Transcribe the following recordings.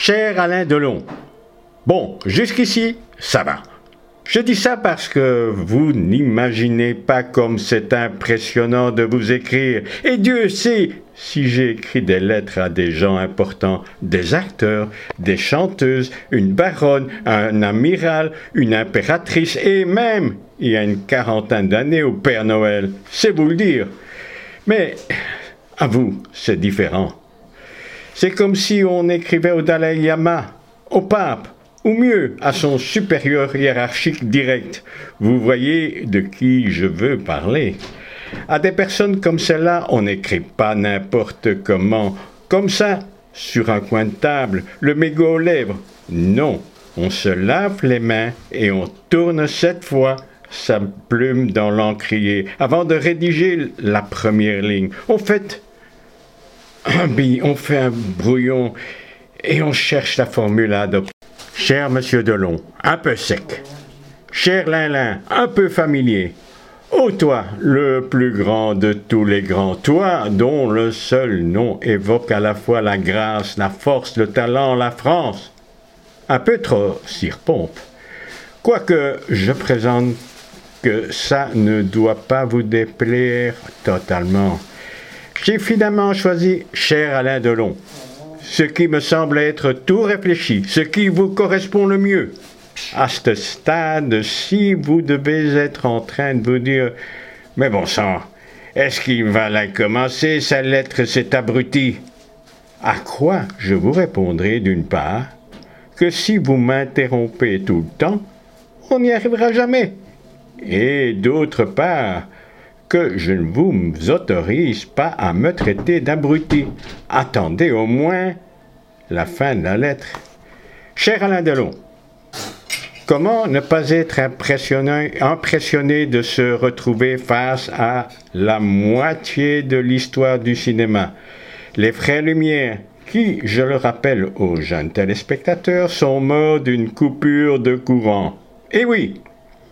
Cher Alain Delon, bon, jusqu'ici, ça va. Je dis ça parce que vous n'imaginez pas comme c'est impressionnant de vous écrire. Et Dieu sait si j'ai écrit des lettres à des gens importants, des acteurs, des chanteuses, une baronne, un amiral, une impératrice et même, il y a une quarantaine d'années, au Père Noël. C'est vous le dire. Mais à vous, c'est différent. C'est comme si on écrivait au Dalai Lama, au pape, ou mieux, à son supérieur hiérarchique direct. Vous voyez de qui je veux parler. À des personnes comme celle-là, on n'écrit pas n'importe comment, comme ça, sur un coin de table, le mégot aux lèvres. Non, on se lave les mains et on tourne 7 fois sa plume dans l'encrier avant de rédiger la première ligne. On fait un brouillon et on cherche la formule à adopter. Cher Monsieur Delon, un peu sec. Cher Linlin, un peu familier. Ô toi, le plus grand de tous les grands, toi dont le seul nom évoque à la fois la grâce, la force, le talent, la France. Un peu trop sirpompe. Quoique je présente que ça ne doit pas vous déplaire totalement. J'ai finalement choisi cher Alain Delon, ce qui me semble être tout réfléchi, ce qui vous correspond le mieux. À ce stade, si vous devez être en train de vous dire « Mais bon sang, est-ce qu'il va la commencer, sa lettre, cet abruti ?» À quoi je vous répondrai d'une part que si vous m'interrompez tout le temps, on n'y arrivera jamais. Et d'autre part, que je ne vous autorise pas à me traiter d'abruti. Attendez au moins la fin de la lettre. Cher Alain Delon, comment ne pas être impressionné de se retrouver face à la moitié de l'histoire du cinéma? Les frères Lumière, qui, je le rappelle aux jeunes téléspectateurs, sont morts d'une coupure de courant. Et oui,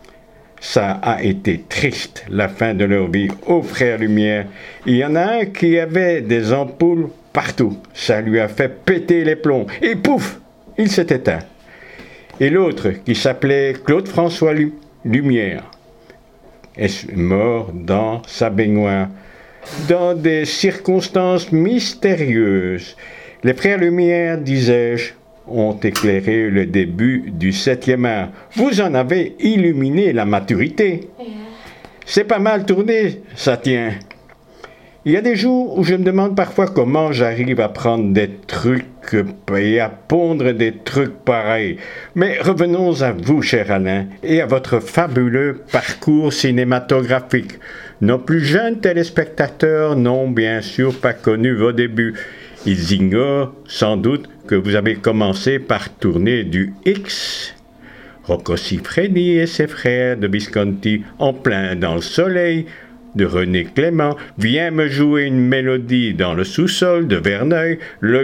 ça a été triste, la fin de leur vie, aux frères Lumière. Il y en a un qui avait des ampoules partout. Ça lui a fait péter les plombs. Et pouf, il s'est éteint. Et l'autre, qui s'appelait Claude-François Lumière, est mort dans sa baignoire, dans des circonstances mystérieuses. Les frères Lumière, disais-je, ont éclairé le début du 7e art. Vous en avez illuminé la maturité. C'est pas mal tourné, ça tient. Il y a des jours où je me demande parfois comment j'arrive à prendre des trucs et à pondre des trucs pareils. Mais revenons à vous, cher Alain, et à votre fabuleux parcours cinématographique. Nos plus jeunes téléspectateurs n'ont bien sûr pas connu vos débuts. Ils ignorent sans doute que vous avez commencé par tourner du X, Rocco Siffredi et ses frères de Visconti, en plein dans le soleil, de René Clément, Viens me jouer une mélodie dans le sous-sol de Verneuil, le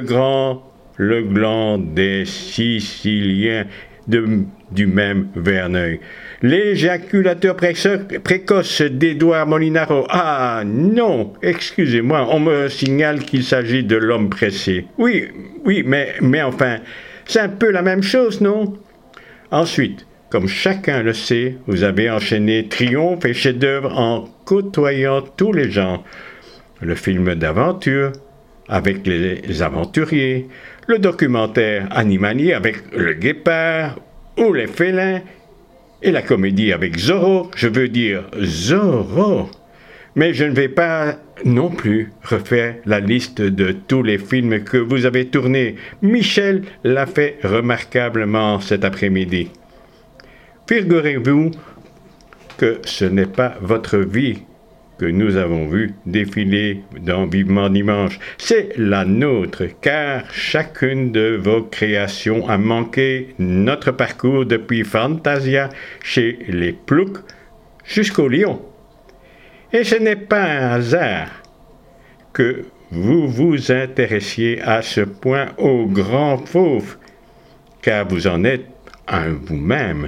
gland des Siciliens du même Verneuil. L'éjaculateur précoce d'Édouard Molinaro. Ah non, excusez-moi, on me signale qu'il s'agit de l'homme pressé. Oui, mais enfin, c'est un peu la même chose, non? Ensuite, comme chacun le sait, vous avez enchaîné triomphe et chef-d'œuvre en côtoyant tous les genres. Le film d'aventure avec les aventuriers, le documentaire animalier avec le guépard ou les félins, et la comédie avec Zorro, je veux dire Zorro. Mais je ne vais pas non plus refaire la liste de tous les films que vous avez tournés. Michel l'a fait remarquablement cet après-midi. Figurez-vous que ce n'est pas votre vie que nous avons vu défiler dans Vivement Dimanche, c'est la nôtre, car chacune de vos créations a manqué notre parcours depuis Fantasia chez les Ploucs jusqu'au Lion. Et ce n'est pas un hasard que vous vous intéressiez à ce point au grand fauve, car vous en êtes un vous-même.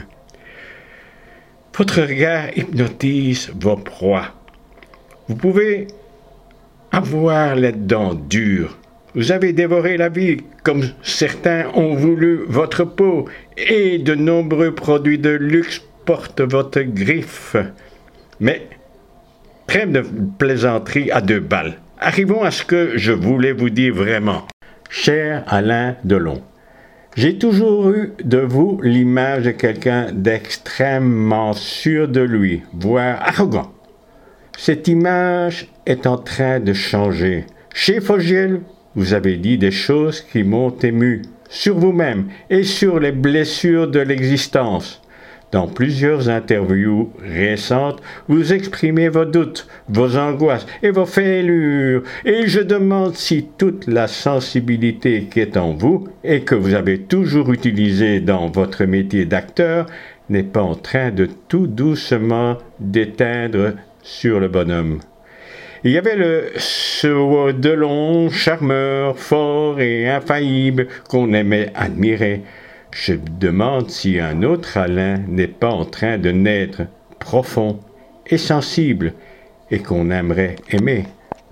Votre regard hypnotise vos proies. Vous pouvez avoir les dents dures, Vous avez dévoré la vie, comme certains ont voulu votre peau, et de nombreux produits de luxe portent votre griffe. Mais, trêve de plaisanterie à 2 balles. Arrivons à ce que je voulais vous dire vraiment. Cher Alain Delon, j'ai toujours eu de vous l'image de quelqu'un d'extrêmement sûr de lui, voire arrogant. Cette image est en train de changer. Chez Fogiel, vous avez dit des choses qui m'ont ému, sur vous-même et sur les blessures de l'existence. Dans plusieurs interviews récentes, vous exprimez vos doutes, vos angoisses et vos fêlures, et je demande si toute la sensibilité qui est en vous et que vous avez toujours utilisée dans votre métier d'acteur n'est pas en train de tout doucement d'éteindre sur le bonhomme. Il y avait ce Delon charmeur, fort et infaillible qu'on aimait admirer. Je me demande si un autre Alain n'est pas en train de naître, profond et sensible, et qu'on aimerait aimer.